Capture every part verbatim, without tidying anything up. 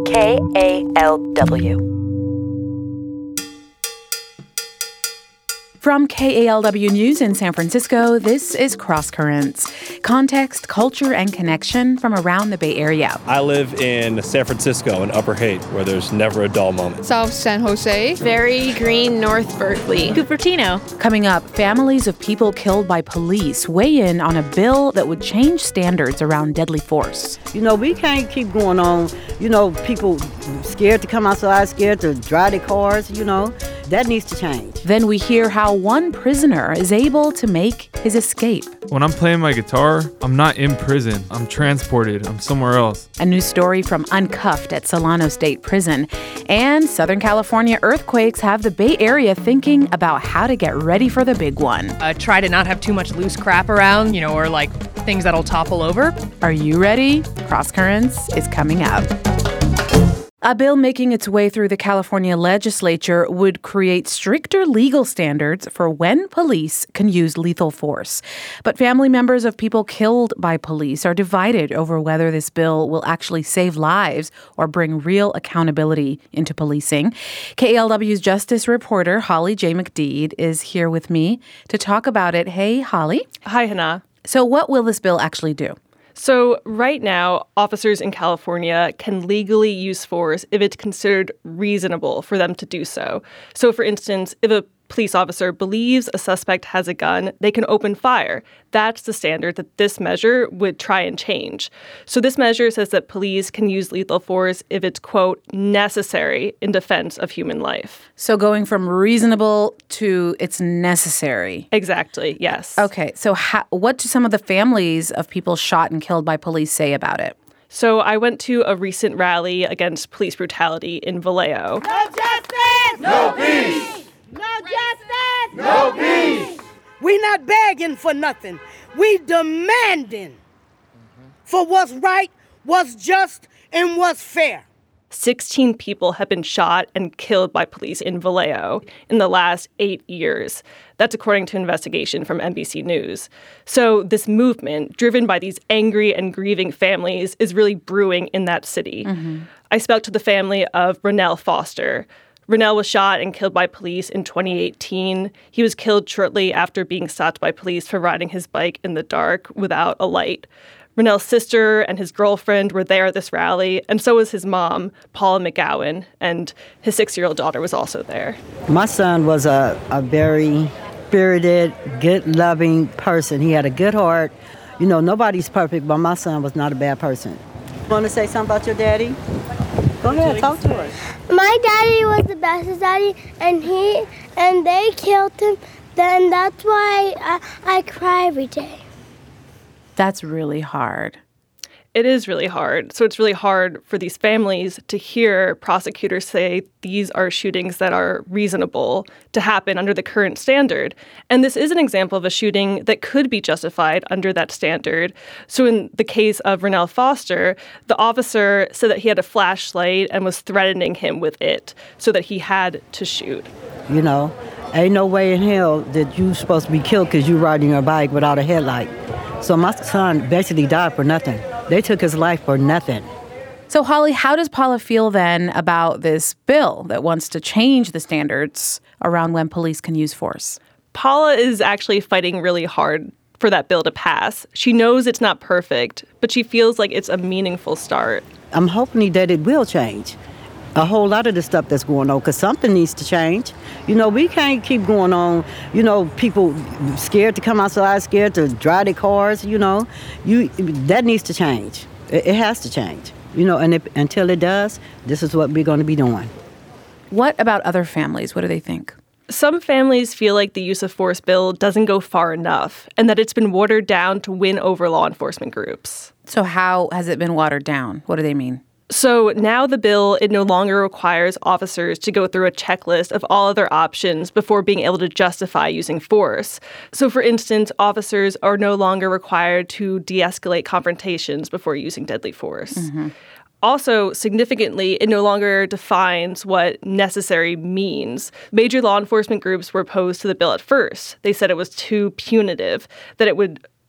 K A L W. From K A L W News in San Francisco, this is Cross Currents. Context, culture, and connection from around the Bay Area. I live in San Francisco in Upper Haight, where there's never a dull moment. South San Jose. Very green North Berkeley. Cupertino. Coming up, families of people killed by police weigh in on a bill that would change standards around deadly force. You know, we can't keep going on, you know, people scared to come outside, scared to drive their cars, you know. That needs to change. Then we hear how one prisoner is able to make his escape. When I'm playing my guitar, I'm not in prison. I'm transported. I'm somewhere else. A new story from Uncuffed at Solano State Prison. And Southern California earthquakes have the Bay Area thinking about how to get ready for the big one. Uh, try to not have too much loose crap around, you know, or like things that'll topple over. Are you ready? Cross Currents is coming up. A bill making its way through the California legislature would create stricter legal standards for when police can use lethal force. But family members of people killed by police are divided over whether this bill will actually save lives or bring real accountability into policing. K A L W's justice reporter Holly J. McDede is here with me to talk about it. Hey, Holly. Hi, Hannah. So what will this bill actually do? So right now, officers in California can legally use force if it's considered reasonable for them to do so. So, for instance, if a police officer believes a suspect has a gun, they can open fire. That's the standard that this measure would try and change. So this measure says that police can use lethal force if it's, quote, necessary in defense of human life. So going from reasonable to it's necessary. Exactly, yes. Okay, so how, what do some of the families of people shot and killed by police say about it? So I went to a recent rally against police brutality in Vallejo. No justice! No peace! No justice! No peace! We not begging for nothing. We demanding mm-hmm. for what's right, what's just, and what's fair. sixteen people have been shot and killed by police in Vallejo in the last eight years. That's according to an investigation from N B C News. So this movement, driven by these angry and grieving families, is really brewing in that city. Mm-hmm. I spoke to the family of Ronell Foster. Ronell was shot and killed by police in twenty eighteen. He was killed shortly after being stopped by police for riding his bike in the dark without a light. Ronell's sister and his girlfriend were there at this rally, and so was his mom, Paula McGowan, and his six-year-old daughter was also there. My son was a, a very spirited, good, loving person. He had a good heart. You know, nobody's perfect, but my son was not a bad person. You want to say something about your daddy? Go ahead, talk to us. My daddy was the best daddy, and he and they killed him. Then that's why I, I cry every day. That's really hard. It is really hard. So it's really hard for these families to hear prosecutors say these are shootings that are reasonable to happen under the current standard. And this is an example of a shooting that could be justified under that standard. So in the case of Ronell Foster, the officer said that he had a flashlight and was threatening him with it so that he had to shoot. You know, ain't no way in hell that you're supposed to be killed because you're riding your bike without a headlight. So my son basically died for nothing. They took his life for nothing. So, Holly, how does Paula feel then about this bill that wants to change the standards around when police can use force? Paula is actually fighting really hard for that bill to pass. She knows it's not perfect, but she feels like it's a meaningful start. I'm hoping that it will change. A whole lot of the stuff that's going on, because something needs to change. You know, we can't keep going on, you know, people scared to come outside, scared to drive their cars, you know. You that needs to change. It, it has to change. You know, and if, until it does, this is what we're going to be doing. What about other families? What do they think? Some families feel like the use of force bill doesn't go far enough and that it's been watered down to win over law enforcement groups. So how has it been watered down? What do they mean? So now the bill, it no longer requires officers to go through a checklist of all other options before being able to justify using force. So, for instance, officers are no longer required to de-escalate confrontations before using deadly force. Mm-hmm. Also, significantly, it no longer defines what necessary means. Major law enforcement groups were opposed to the bill at first. They said it was too punitive, that it would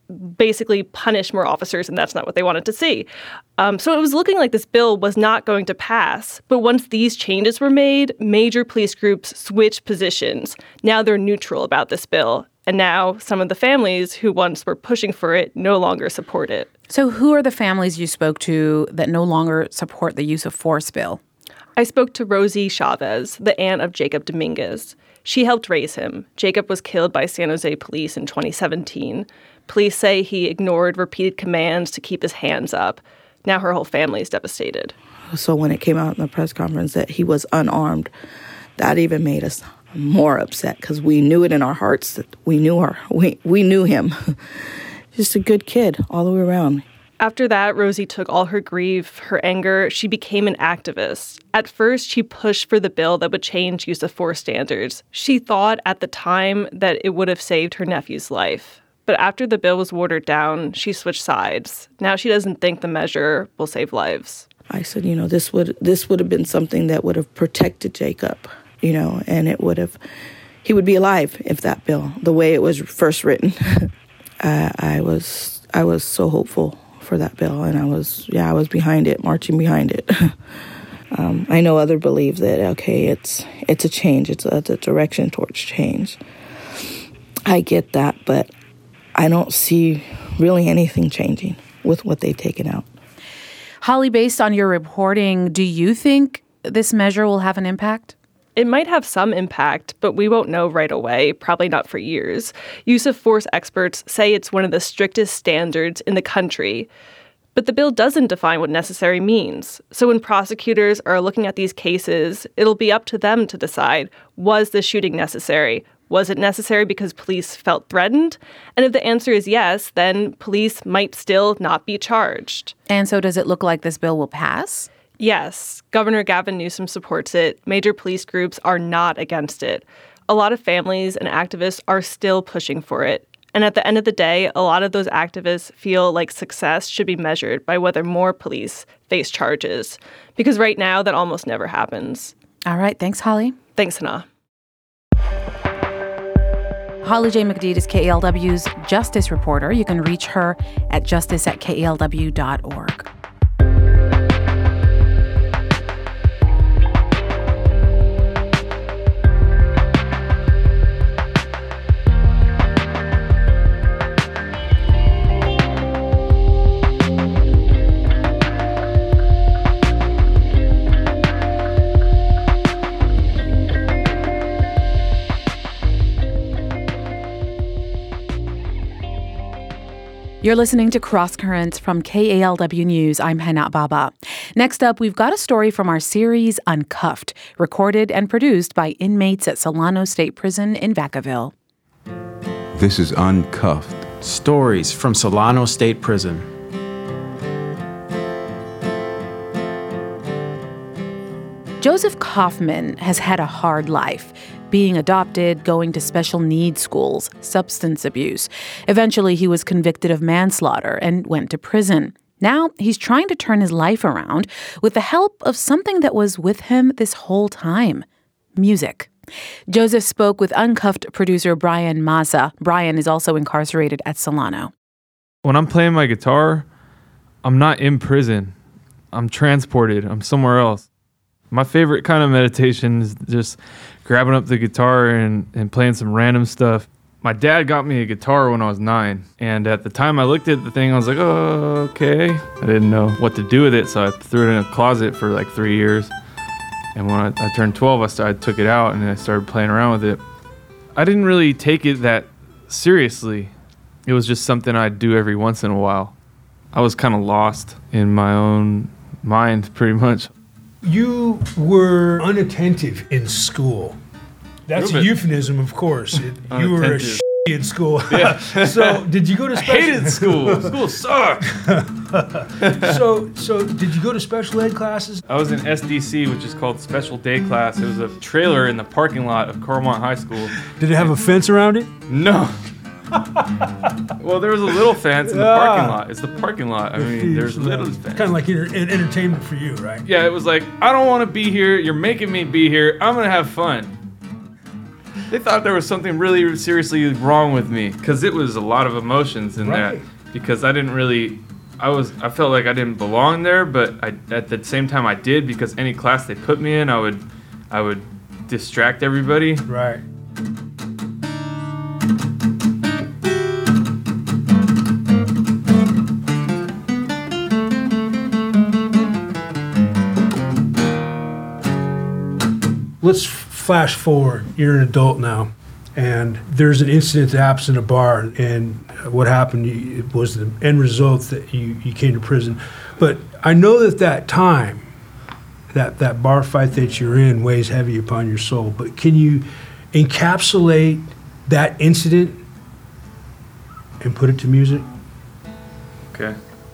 basically punish more officers, and that's not what they wanted to see. Um, so it was looking like this bill was not going to pass. But once these changes were made, major police groups switched positions. Now they're neutral about this bill. And now some of the families who once were pushing for it no longer support it. So who are the families you spoke to that no longer support the use of force bill? I spoke to Rosie Chavez, the aunt of Jacob Dominguez. She helped raise him. Jacob was killed by San Jose police in twenty seventeen. Police say he ignored repeated commands to keep his hands up. Now her whole family is devastated. So when it came out in the press conference that he was unarmed, that even made us more upset because we knew it in our hearts that we knew her. We, we knew him. Just a good kid all the way around. After that, Rosie took all her grief, her anger. She became an activist. At first, she pushed for the bill that would change use of force standards. She thought at the time that it would have saved her nephew's life. But after the bill was watered down, she switched sides. Now she doesn't think the measure will save lives. I said, you know, this would this would have been something that would have protected Jacob, you know, and it would have, he would be alive if that bill, the way it was first written. uh, I was I was so hopeful for that bill, and I was, yeah, I was behind it, marching behind it. um, I know others believe that, okay, it's it's a change, it's a, it's a direction towards change. I get that, but I don't see really anything changing with what they've taken out. Holly, based on your reporting, do you think this measure will have an impact? It might have some impact, but we won't know right away, probably not for years. Use of force experts say it's one of the strictest standards in the country. But the bill doesn't define what necessary means. So when prosecutors are looking at these cases, it'll be up to them to decide, was the shooting necessary? Was it necessary because police felt threatened? And if the answer is yes, then police might still not be charged. And so does it look like this bill will pass? Yes, Governor Gavin Newsom supports it. Major police groups are not against it. A lot of families and activists are still pushing for it. And at the end of the day, a lot of those activists feel like success should be measured by whether more police face charges. Because right now, that almost never happens. All right. Thanks, Holly. Thanks, Hannah. Holly J. McDede is K E L W's justice reporter. You can reach her at justice at K E L W dot org. You're listening to Cross Currents from K A L W News. I'm Hana Baba. Next up, we've got a story from our series Uncuffed, recorded and produced by inmates at Solano State Prison in Vacaville. This is Uncuffed. Stories from Solano State Prison. Joseph Kaufman has had a hard life. Being adopted, going to special needs schools, substance abuse. Eventually, he was convicted of manslaughter and went to prison. Now, he's trying to turn his life around with the help of something that was with him this whole time: music. Joseph spoke with Uncuffed producer Brian Mazza. Brian is also incarcerated at Solano. When I'm playing my guitar, I'm not in prison. I'm transported. I'm somewhere else. My favorite kind of meditation is just grabbing up the guitar and, and playing some random stuff. My dad got me a guitar when I was nine, and at the time I looked at the thing, I was like, oh, okay. I didn't know what to do with it, so I threw it in a closet for like three years. And when I, I turned twelve, I, started, I took it out and I started playing around with it. I didn't really take it that seriously. It was just something I'd do every once in a while. I was kind of lost in my own mind, pretty much. You were unattentive in school. That's a euphemism, of course. It, you were a sh- in school. Yeah. So, did you go to special? I hated school. School sucked. so, so did you go to special ed classes? I was in S D C, which is called Special Day Class. It was a trailer in the parking lot of Carmont High School. Did it have a fence around it? No. Well, there was a little fence in the ah. parking lot. It's the parking lot. I mean, there's a little fence. Kind of like inter- entertainment for you, right? Yeah, it was like, I don't want to be here. You're making me be here. I'm going to have fun. they thought there was something really seriously wrong with me because it was a lot of emotions in Right. that. Because I didn't really, I was, I felt like I didn't belong there, but I, at the same time I did because any class they put me in, I would, I would distract everybody. Right. Let's f- flash forward. You're an adult now, and there's an incident that happens in a bar, and what happened you- it was the end result that you, you came to prison. But I know that that time, that, that bar fight that you're in weighs heavy upon your soul, but can you encapsulate that incident and put it to music? Okay.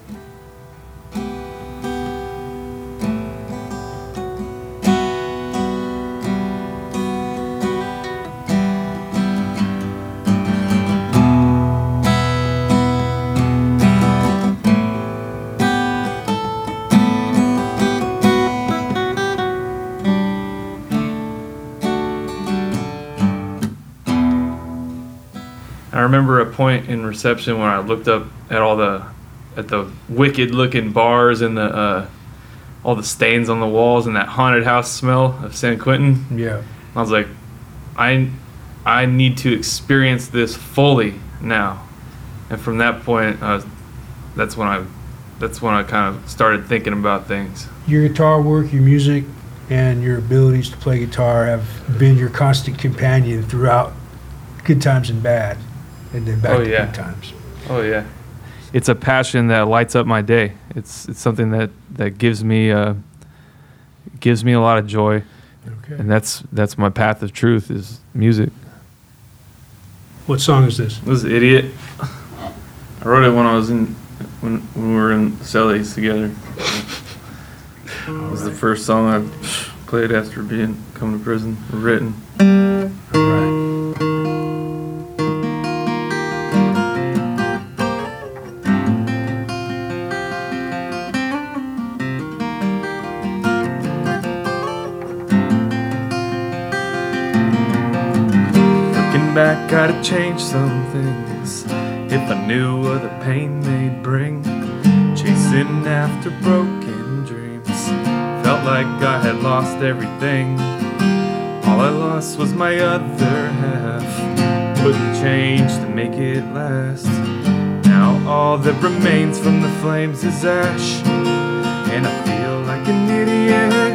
I remember a point in reception when I looked up at all the at the wicked looking bars and the uh, all the stains on the walls and that haunted house smell of San Quentin. Yeah. I was like, I I need to experience this fully now. And from that point, I was, that's when I that's when I kind of started thinking about things. Your guitar work, your music, and your abilities to play guitar have been your constant companion throughout good times and bad, and then back Oh, to yeah. good times. Oh yeah, it's a passion that lights up my day. It's it's something that, that gives me uh, gives me a lot of joy, Okay. and that's that's my path of truth is music. What song is this? This is Idiot. I wrote it when I was in when when we were in Cellies together. It was the first song I played after being come to prison, written. Looking back, gotta change some things. If I knew of the pain they'd bring, chasing after broken dreams, felt like I had lost everything. All I lost was my other half. Wouldn't change to make it last. Now all that remains from the flames is ash, and I feel like an idiot.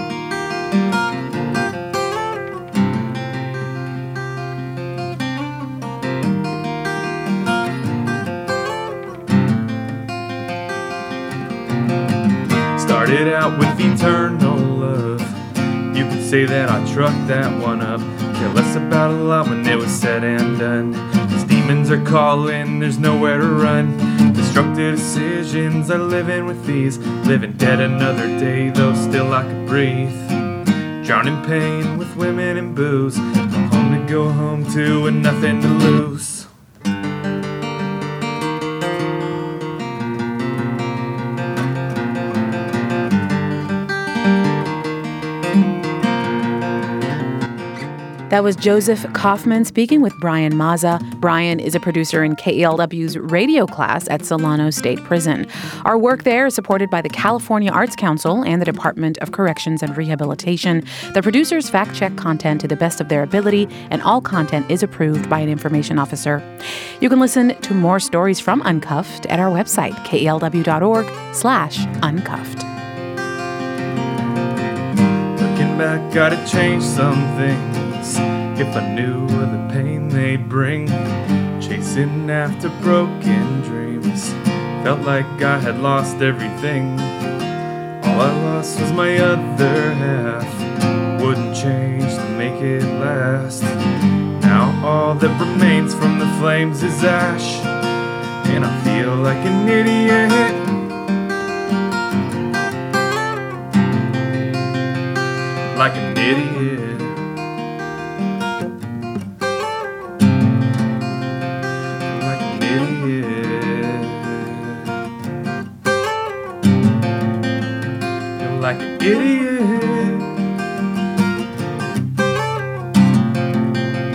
Started out with eternal love. You could say that I trucked that one up. Care less about a lot when it was said and done. These demons are calling, there's nowhere to run. Destructive decisions, I live in with these. Living dead another day, though still I could breathe. Drowning pain with women and booze. A home to go home to and nothing to lose. That was Joseph Kaufman speaking with Brian Mazza. Brian is a producer in K E L W's radio class at Solano State Prison. Our work there is supported by the California Arts Council and the Department of Corrections and Rehabilitation. The producers fact-check content to the best of their ability, and all content is approved by an information officer. You can listen to more stories from Uncuffed at our website, kelw.org slash uncuffed. Looking back, gotta change some things. If I knew of the pain they'd bring, chasing after broken dreams, felt like I had lost everything. All I lost was my other half. Wouldn't change to make it last. Now all that remains from the flames is ash, and I feel like an idiot. Like an idiot. Like an idiot. You're like an idiot.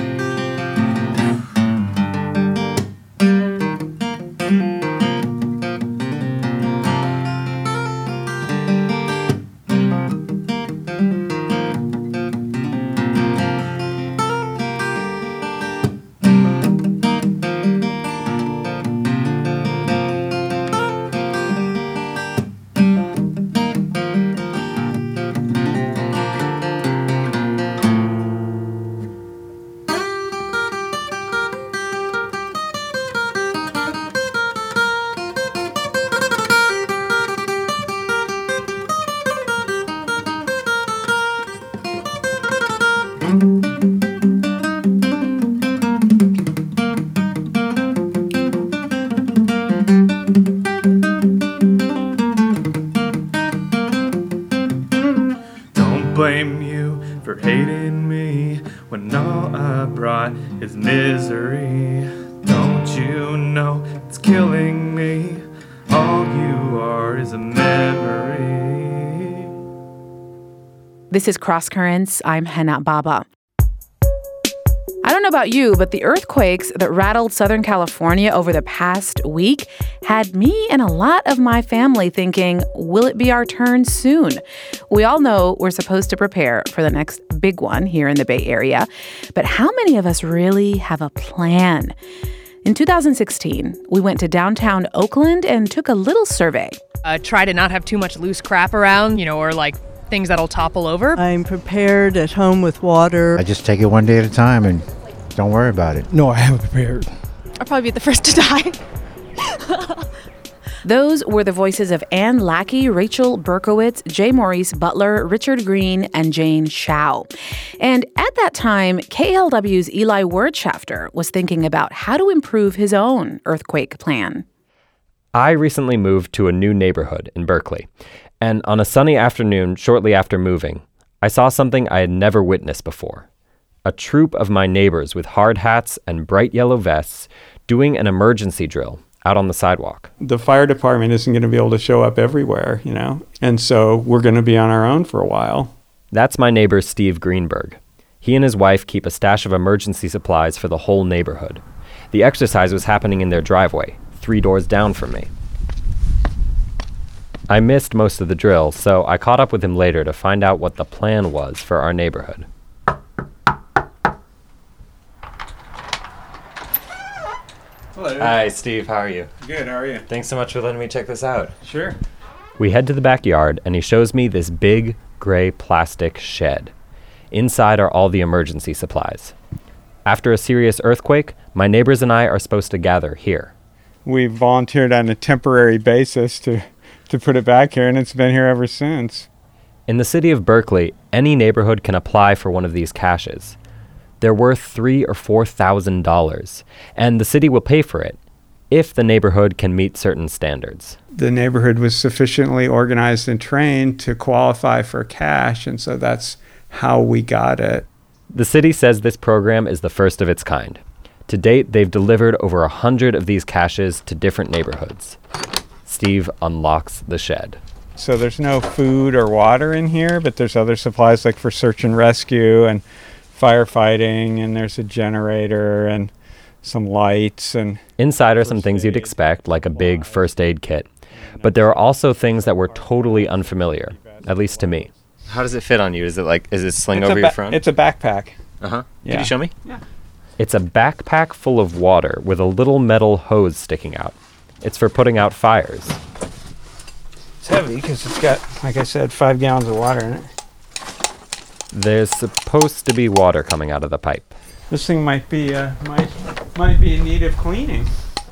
blame you for hating me when all I brought is misery. Don't you know it's killing me? All you are is a memory. This is Cross Currents. I'm Hana Baba. I don't know about you, but the earthquakes that rattled Southern California over the past week had me and a lot of my family thinking, will it be our turn soon? We all know we're supposed to prepare for the next big one here in the Bay Area, but how many of us really have a plan? In two thousand sixteen, we went to downtown Oakland and took a little survey. Uh, try to not have too much loose crap around, you know, or like things that'll topple over. I'm prepared at home with water. I just take it one day at a time and don't worry about it. No, I haven't prepared. I'll probably be the first to die. Those were the voices of Ann Lackey, Rachel Berkowitz, J. Maurice Butler, Richard Green, and Jane Shao. And at that time, K L W's Eli Wirtschafter was thinking about how to improve his own earthquake plan. I recently moved to a new neighborhood in Berkeley, and on a sunny afternoon shortly after moving, I saw something I had never witnessed before. A troop of my neighbors with hard hats and bright yellow vests doing an emergency drill out on the sidewalk. The fire department isn't going to be able to show up everywhere, you know, and so we're going to be on our own for a while. That's my neighbor, Steve Greenberg. He and his wife keep a stash of emergency supplies for the whole neighborhood. The exercise was happening in their driveway, three doors down from me. I missed most of the drill, so I caught up with him later to find out what the plan was for our neighborhood. Hello. Hi, Steve. How are you? Good, how are you? Thanks so much for letting me check this out. Sure. We head to the backyard, and he shows me this big, gray plastic shed. Inside are all the emergency supplies. After a serious earthquake, my neighbors and I are supposed to gather here. We volunteered on a temporary basis to, to put it back here, and it's been here ever since. In the city of Berkeley, any neighborhood can apply for one of these caches. They're worth three or four thousand dollars, and the city will pay for it if the neighborhood can meet certain standards. The neighborhood was sufficiently organized and trained to qualify for cash, and so that's how we got it. The city says this program is the first of its kind. To date, they've delivered over a hundred of these caches to different neighborhoods. Steve unlocks the shed. So there's no food or water in here, but there's other supplies like for search and rescue and firefighting, and there's a generator and some lights. And inside are some things you'd expect, like a big first aid kit. But there are also things that were totally unfamiliar, at least to me. How does it fit on you? Is it like, is it sling it's over ba- your front? It's a backpack. Uh-huh. Yeah. Can you show me? Yeah. It's a backpack full of water with a little metal hose sticking out. It's for putting out fires. It's heavy because it's got, like I said, five gallons of water in it. There's supposed to be water coming out of the pipe. This thing might be uh, might might be in need of cleaning.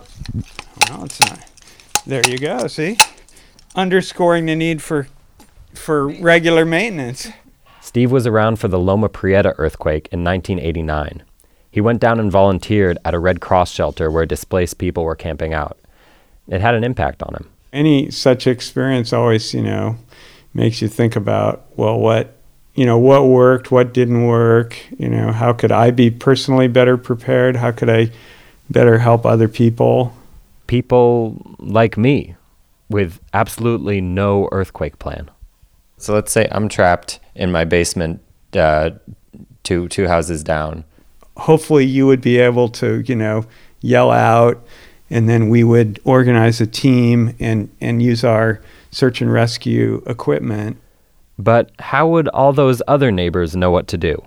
Well, it's not. There you go. See, underscoring the need for for regular maintenance. Steve was around for the Loma Prieta earthquake in nineteen eighty-nine. He went down and volunteered at a Red Cross shelter where displaced people were camping out. It had an impact on him. Any such experience always, you know, makes you think about, well, what. You know, what worked, what didn't work, you know, how could I be personally better prepared? How could I better help other people? People like me with absolutely no earthquake plan. So let's say I'm trapped in my basement uh, two, two houses down. Hopefully you would be able to, you know, yell out, and then we would organize a team and, and use our search and rescue equipment. But how would all those other neighbors know what to do?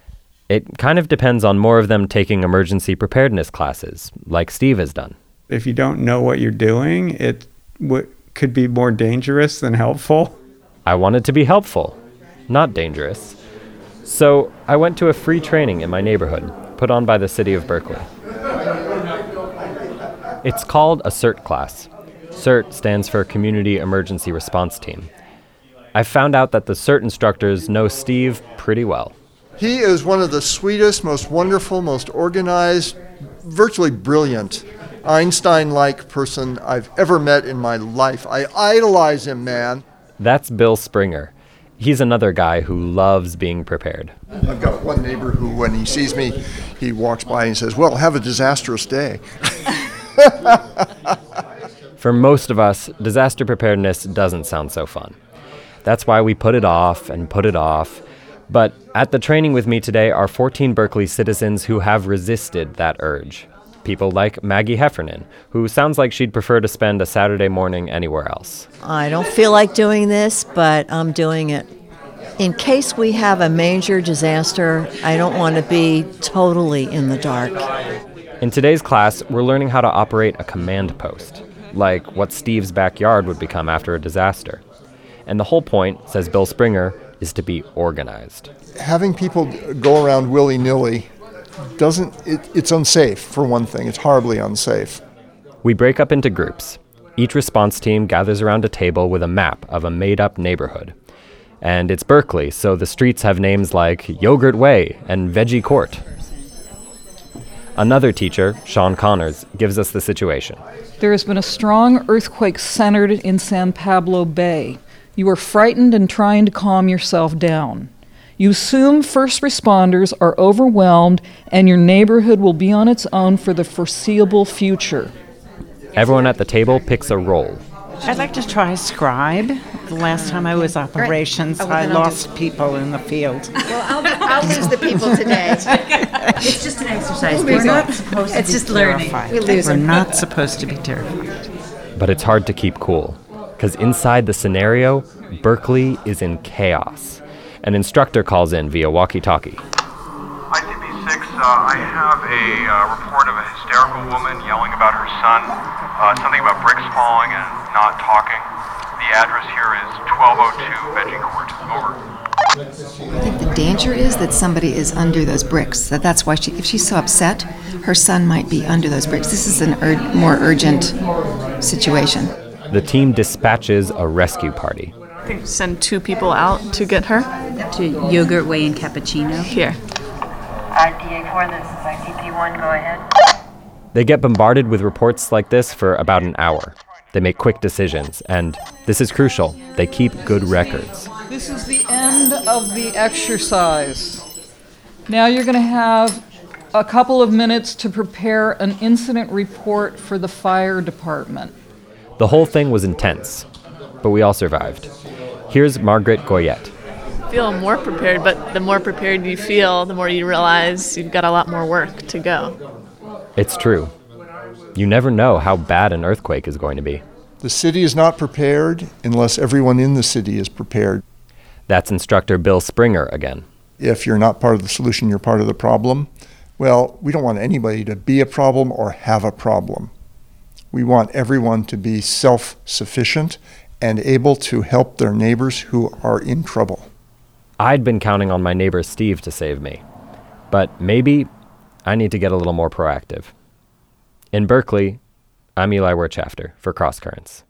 It kind of depends on more of them taking emergency preparedness classes, like Steve has done. If you don't know what you're doing, it w- could be more dangerous than helpful. I wanted to be helpful, not dangerous. So I went to a free training in my neighborhood, put on by the city of Berkeley. It's called a CERT class. CERT stands for Community Emergency Response Team. I found out that the CERT instructors know Steve pretty well. He is one of the sweetest, most wonderful, most organized, virtually brilliant, Einstein-like person I've ever met in my life. I idolize him, man. That's Bill Springer. He's another guy who loves being prepared. I've got one neighbor who, when he sees me, he walks by and says, well, have a disastrous day. For most of us, disaster preparedness doesn't sound so fun. That's why we put it off and put it off. But at the training with me today are fourteen Berkeley citizens who have resisted that urge. People like Maggie Heffernan, who sounds like she'd prefer to spend a Saturday morning anywhere else. I don't feel like doing this, but I'm doing it. In case we have a major disaster, I don't want to be totally in the dark. In today's class, we're learning how to operate a command post, like what Steve's backyard would become after a disaster. And the whole point, says Bill Springer, is to be organized. Having people go around willy-nilly doesn't, it, it's unsafe, for one thing. It's horribly unsafe. We break up into groups. Each response team gathers around a table with a map of a made-up neighborhood. And it's Berkeley, so the streets have names like Yogurt Way and Veggie Court. Another teacher, Sean Connors, gives us the situation. There has been a strong earthquake centered in San Pablo Bay. You are frightened and trying to calm yourself down. You assume first responders are overwhelmed and your neighborhood will be on its own for the foreseeable future. Everyone at the table picks a role. I'd like to try scribe. The last time I was operations, right. oh, well, I lost do... people in the field. Well, I'll, I'll lose the people today. It's just an exercise. We're not supposed to it's be just terrified. Learning. We lose We're them. Not supposed to be terrified. But it's hard to keep cool, because inside the scenario, Berkeley is in chaos. An instructor calls in via walkie-talkie. I T B six, uh, I have a uh, report of a hysterical woman yelling about her son, uh, something about bricks falling and not talking. The address here is twelve oh two Veggie Court. Over. I think the danger is that somebody is under those bricks. That that's why she, if she's so upset, her son might be under those bricks. This is an ur- more urgent situation. The team dispatches a rescue party. I think send two people out to get her. To Yogurt Way and Cappuccino. Here. I D A four, this is I T P one, go ahead. They get bombarded with reports like this for about an hour. They make quick decisions, and this is crucial, they keep good records. This is the end of the exercise. Now you're going to have a couple of minutes to prepare an incident report for the fire department. The whole thing was intense, but we all survived. Here's Margaret Goyette. Feel more prepared, but the more prepared you feel, the more you realize you've got a lot more work to go. It's true. You never know how bad an earthquake is going to be. The city is not prepared unless everyone in the city is prepared. That's instructor Bill Springer again. If you're not part of the solution, you're part of the problem. Well, we don't want anybody to be a problem or have a problem. We want everyone to be self-sufficient and able to help their neighbors who are in trouble. I'd been counting on my neighbor Steve to save me, but maybe I need to get a little more proactive. In Berkeley, I'm Eli Wirtschafter for Cross Currents.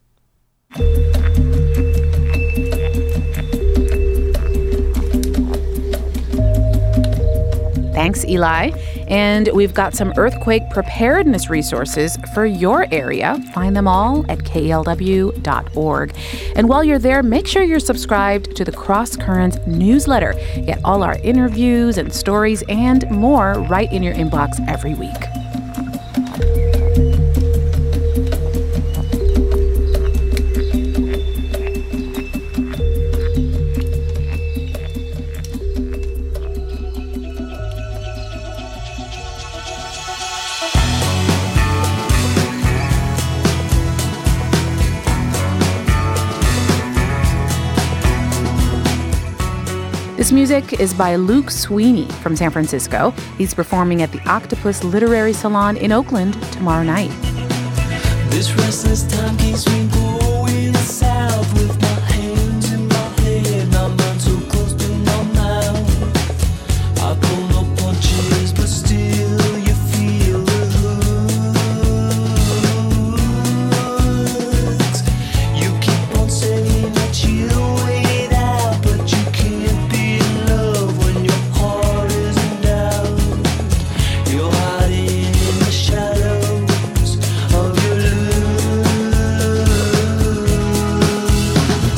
Thanks, Eli. And we've got some earthquake preparedness resources for your area. Find them all at K L W dot org. And while you're there, make sure you're subscribed to the Cross Currents newsletter. Get all our interviews and stories and more right in your inbox every week. This music is by Luke Sweeney from San Francisco. He's performing at the Octopus Literary Salon in Oakland tomorrow night. This restless time keeps me going south with my hands in my head, my mind so close to my mouth. I pull no punches, but still you feel the hooks. You keep on saying that you'll wait out, but you can't be in love when your heart isn't out. You're hiding in the shadows of your love.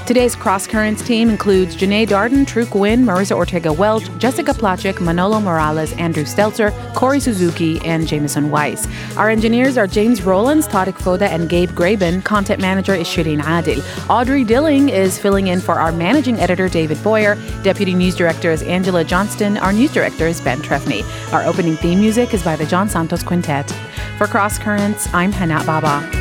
Today's Cross Currents team includes Janae Darden, True Gwynn, Marissa Ortega-Welch, Jessica Plachik, Manolo Morales, Andrew Stelzer, Corey Suzuki, and Jameson Weiss. Our engineers are James Rollins, Tariq Foda, and Gabe Graben. Content manager is Shireen Adil. Audrey Dilling is filling in for our managing editor, David Boyer. Deputy news director is Angela Johnston. Our news director is Ben Trefny. Our opening theme music is by the John Santos Quintet. For Cross Currents, I'm Hana Baba.